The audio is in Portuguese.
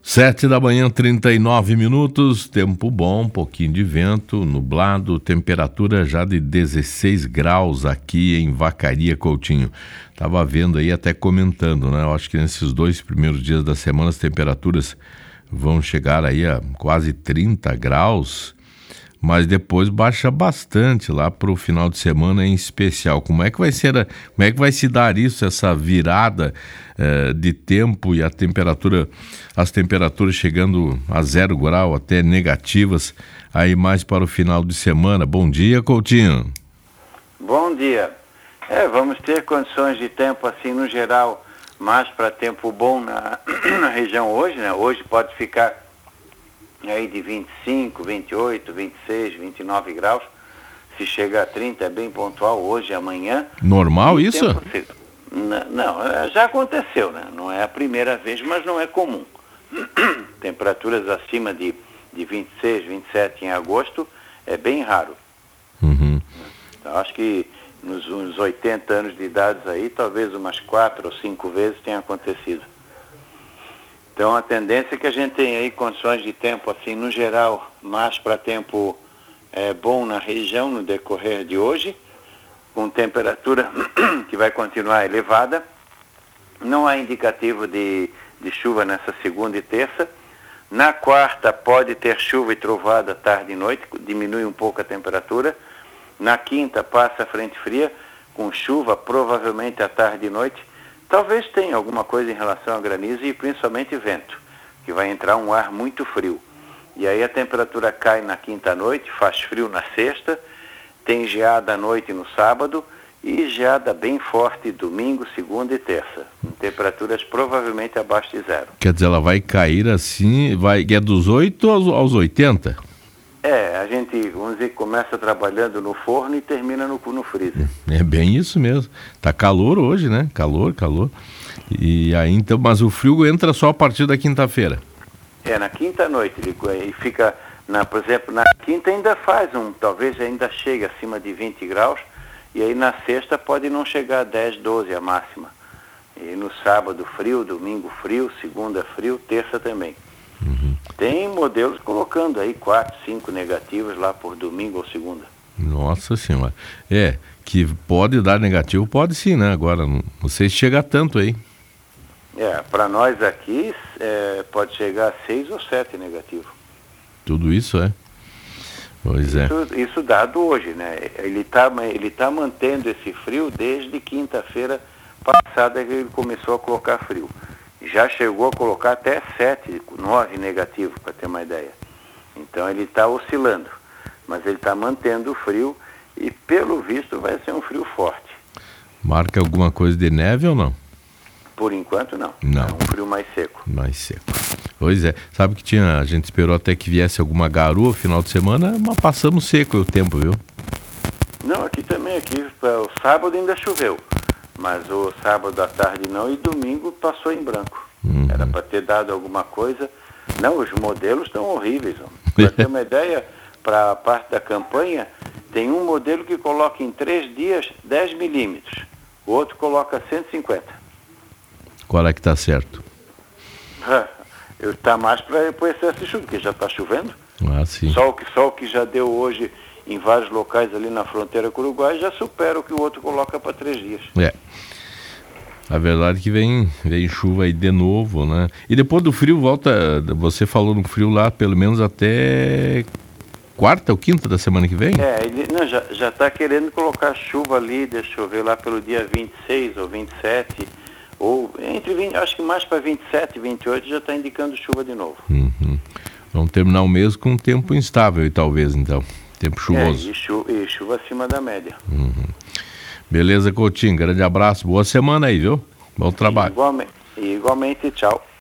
7 da manhã, 39 minutos, tempo bom, um pouquinho de vento, nublado, temperatura já de 16 graus aqui em Vacaria, Coutinho. Estava vendo aí, até comentando, né? Eu acho que nesses 2 primeiros dias da semana as temperaturas vão chegar aí a quase 30 graus, mas depois baixa bastante lá para o final de semana em especial. Como é que vai ser, como é que vai se dar isso, essa virada de tempo e as temperaturas chegando a 0 grau, até negativas, aí mais para o final de semana? Bom dia, Coutinho. Bom dia. Vamos ter condições de tempo assim no geral, mais para tempo bom na região hoje, né? Hoje pode ficar aí de 25, 28, 26, 29 graus. Se chega a 30 é bem pontual hoje e amanhã. Normal isso? Não, já aconteceu, né? Não é a primeira vez, mas não é comum. Temperaturas acima de 26, 27 em agosto é bem raro. Uhum. Então, acho que nos 80 anos de idade aí, talvez umas 4 ou 5 vezes tenha acontecido. Então a tendência é que a gente tenha aí condições de tempo assim no geral, mais para tempo bom na região no decorrer de hoje, com temperatura que vai continuar elevada. Não há indicativo de chuva nessa segunda e terça. Na quarta pode ter chuva e trovada tarde e noite, diminui um pouco a temperatura. Na quinta passa a frente fria, com chuva provavelmente à tarde e noite. Talvez tenha alguma coisa em relação a granizo e principalmente vento, que vai entrar um ar muito frio. E aí a temperatura cai na quinta noite, faz frio na sexta, tem geada à noite no sábado e geada bem forte domingo, segunda e terça. Com temperaturas provavelmente abaixo de 0. Quer dizer, ela vai cair assim, é dos 8 aos 80? A gente, vamos dizer, começa trabalhando no forno e termina no freezer. É bem isso mesmo. Tá calor hoje, né? Calor. E aí, então, mas o frio entra só a partir da quinta-feira. Na quinta noite, ele fica, por exemplo, na quinta ainda talvez ainda chegue acima de 20 graus, e aí na sexta pode não chegar a 10, 12 a máxima. E no sábado frio, domingo frio, segunda frio, terça também. Uhum. Tem modelos colocando aí 4, 5 negativos lá por domingo ou segunda. Nossa Senhora. Que pode dar negativo, pode sim, né? Agora, não sei se chega tanto aí. Para nós aqui, pode chegar a 6 ou 7 negativo. Tudo isso, Pois Isso dado hoje, né? Ele tá mantendo esse frio desde quinta-feira passada que ele começou a colocar frio. Já chegou a colocar até 7, 9 negativo, para ter uma ideia. Então ele está oscilando, mas ele está mantendo o frio e pelo visto vai ser um frio forte. Marca alguma coisa de neve ou não? Por enquanto não. Não. É um frio mais seco. Mais seco. Pois é. Sabe que a gente esperou até que viesse alguma garoa final de semana, mas passamos seco o tempo, viu? Não, aqui também, o sábado ainda choveu. Mas o sábado à tarde não, e domingo passou em branco. Uhum. Era para ter dado alguma coisa. Não, os modelos estão horríveis. Para ter uma ideia, para a parte da campanha, tem um modelo que coloca em 3 dias 10 milímetros. O outro coloca 150. Qual é que está certo? Está mais para o excesso de chuva, porque já está chovendo. Ah, sim. Só o que já deu hoje em vários locais ali na fronteira com o Uruguai já supera o que o outro coloca para 3 dias. A verdade é que vem chuva aí de novo, né? E depois do frio volta, você falou no frio lá, pelo menos até quarta ou quinta da semana que vem? Ele já está querendo colocar chuva ali, deixa eu ver, lá pelo dia 26 ou 27, ou entre 20, acho que mais para 27, 28 já está indicando chuva de novo. Uhum. Vamos terminar o mês com um tempo instável e talvez, então. Tempo chuvoso. E chuva acima da média. Uhum. Beleza, Coutinho. Grande abraço. Boa semana aí, viu? Bom trabalho. Igualmente, tchau.